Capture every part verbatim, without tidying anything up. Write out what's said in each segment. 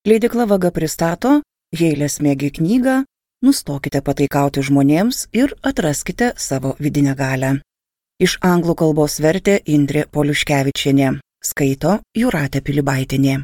Leidykla Vaga pristato Heilės Megi knygą Nustokite pataikauti žmonėms ir atraskite savo vidinę galią. Iš anglų kalbos vertė Indrė Poliuškevičienė, skaito Jūratė Pilibaitienė.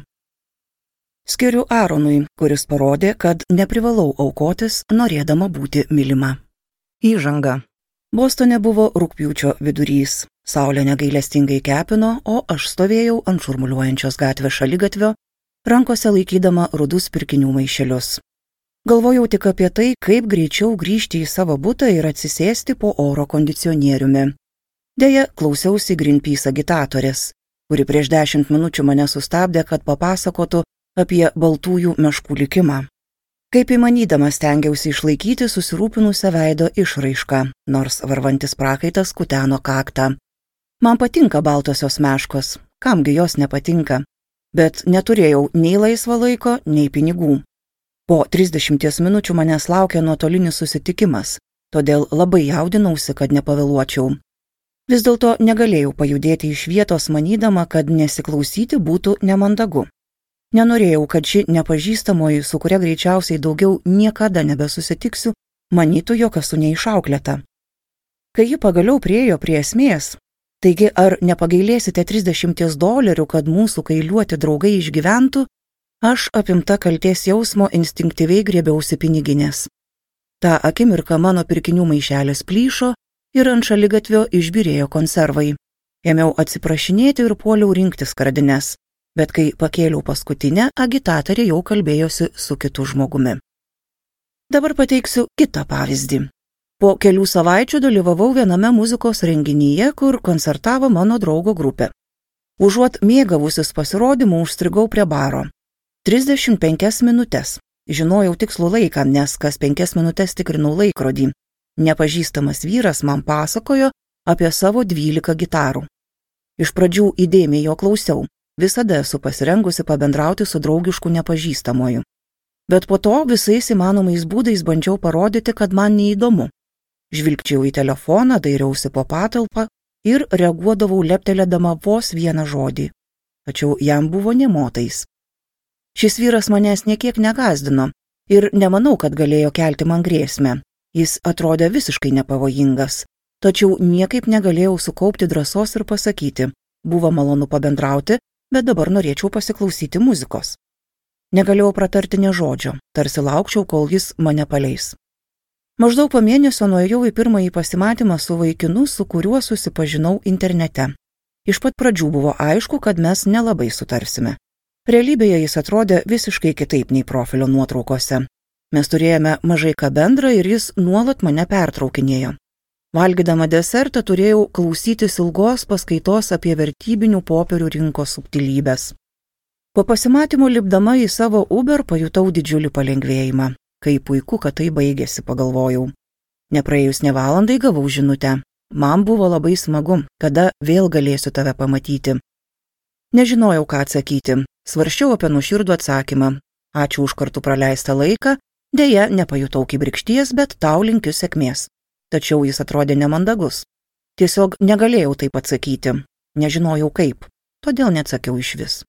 Skiriu Aronui, kuris parodė, kad neprivalau aukotis, norėdama būti mylima. Įžanga. Bostone buvo rugpjūčio vidurys. Saulė negailestingai kepino, o aš stovėjau ant šurmuliuojančios gatvės šaligatvio, rankose laikydama rudus pirkinių maišelius. Galvojau tik apie tai, kaip greičiau grįžti į savo butą ir atsisėsti po oro kondicionieriumi. Deja, klausiausi Greenpeace agitatorės, kuri prieš dešimt minučių mane sustabdė, kad papasakotų apie baltųjų meškų likimą. Kaip įmanydama stengiausi išlaikyti susirūpinusią veido išraišką, nors varvantis prakaitas kuteno kaktą. Man patinka baltosios meškos, kamgi jos nepatinka, bet neturėjau nei laisvo laiko, nei pinigų. Po trisdešimties minučių manęs laukė nuotolinis susitikimas, todėl labai jaudinausi, kad nepavėluočiau. Vis dėlto negalėjau pajudėti iš vietos, manydama, kad nesiklausyti būtų nemandagu. Nenorėjau, kad ši nepažįstamoji, su kuria greičiausiai daugiau niekada nebesusitiksiu, manytų, jog esu neišauklėta. Kai ji pagaliau priėjo prie esmės, taigi ar nepagailėsite trisdešimties dolerių, kad mūsų kailiuoti draugai išgyventų, aš apimta kaltės jausmo instinktyviai griebiausi piniginės. Ta akimirka mano pirkinių maišelis plyšo ir ant šaligatvio išbyrėjo konservai. Ėmiau atsiprašinėti ir puoliau rinkti skardines. Bet kai pakėliau paskutinę, agitatorė jau kalbėjosi su kitu žmogumi. Dabar pateiksiu kitą pavyzdį. Po kelių savaičių dalyvavau viename muzikos renginyje, kur koncertavo mano draugo grupė. Užuot mėgavusis pasirodymu, užstrigau prie baro. trisdešimt penkias minutes. Žinojau tikslų laiką, nes kas penkias minutes tikrinau laikrodį. Nepažįstamas vyras man pasakojo apie savo dvylika gitarų. Iš pradžių įdėmiai jo klausiau. Visada esu pasirengusi pabendrauti su draugišku nepažįstamoju. Bet po to visais įmanomais būdais bandžiau parodyti, kad man neįdomu. Žvilgčiau į telefoną, dairiausi po patalpą ir reaguodavau leptelėdama vos vieną žodį. Tačiau jam buvo nė motais. Šis vyras manęs niekiek negazdino ir nemanau, kad galėjo kelti man grėsmę. Jis atrodė visiškai nepavojingas, tačiau niekaip negalėjau sukaupti drąsos ir pasakyti, buvo malonu pabendrauti, bet dabar norėčiau pasiklausyti muzikos. Negalėjau pratarti nė žodžio, tarsi laukčiau, kol jis mane paleis. Maždaug po mėnesio nuėjau į pirmąjį pasimatymą su vaikinu, su kuriuo susipažinau internete. Iš pat pradžių buvo aišku, kad mes nelabai sutarsime. Realybėje jis atrodė visiškai kitaip nei profilio nuotraukose. Mes turėjome mažai ką bendra ir jis nuolat mane pertraukinėjo. Valgydama desertą turėjau klausytis ilgos paskaitos apie vertybinių popierių rinkos subtilybės. Po pasimatymo lipdama į savo Uber pajutau didžiulį palengvėjimą. Kaip puiku, kad tai baigėsi, pagalvojau. Nepraėjus ne valandai gavau žinutę. Man buvo labai smagu, kada vėl galėsiu tave pamatyti. Nežinojau, ką atsakyti. Svarsčiau apie nuoširdų atsakymą. Ačiū už kartu praleistą laiką. Deja, nepajutau kibirkšties, bet tau linkiu sėkmės. Tačiau jis atrodė nemandagus. Tiesiog negalėjau taip atsakyti. Nežinojau kaip, todėl neatsakiau išvis.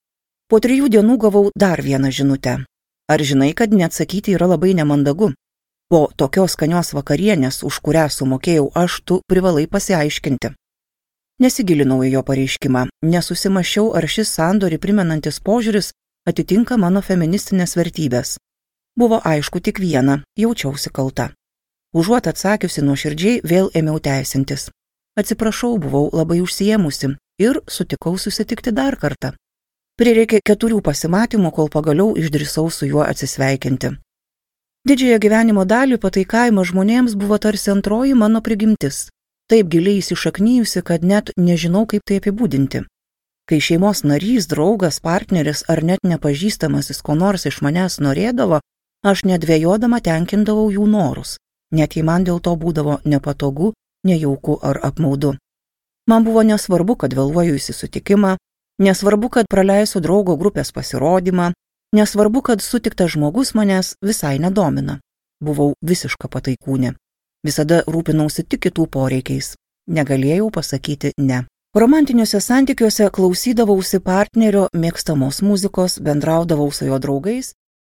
Po trijų dienų gavau dar vieną žinutę. Ar žinai, kad neatsakyti yra labai nemandagu? Po tokios skanios vakarienės, už kurią sumokėjau aš, tu privalai pasiaiškinti. Nesigilinau į jo pareiškimą, nesusimašiau, ar šis sandorį primenantis požiūris atitinka mano feministinės vertybės. Buvo aišku tik viena, jaučiausi kalta. Užuot atsakiusi nuoširdžiai, vėl ėmiau teisintis. Atsiprašau, buvau labai užsiėmusi ir sutikau susitikti dar kartą. Prireikė keturių pasimatymų, kol pagaliau išdrįsau su juo atsisveikinti. Didžiąją gyvenimo dalį pataikavimas žmonėms buvo tarsi antroji mano prigimtis. Taip giliai įsišaknyjusi, kad net nežinau, kaip tai apibūdinti. Kai šeimos narys, draugas, partneris ar net nepažįstamasis ko nors iš manęs norėdavo, aš nedvejodama tenkindavau jų norus. Net jei man dėl to būdavo nepatogu, nejauku ar apmaudu. Man buvo nesvarbu, kad vėluoju į susitikimą, nesvarbu, kad praleisiu draugo grupės pasirodymą, nesvarbu, kad sutiktas žmogus manęs visai nedomina. Buvau visiška pataikūnė. Visada rūpinausi tik kitų poreikiais. Negalėjau pasakyti ne. Romantiniuose santykiuose klausydavausi partnerio mėgstamos muzikos, bendraudavau su jo draugais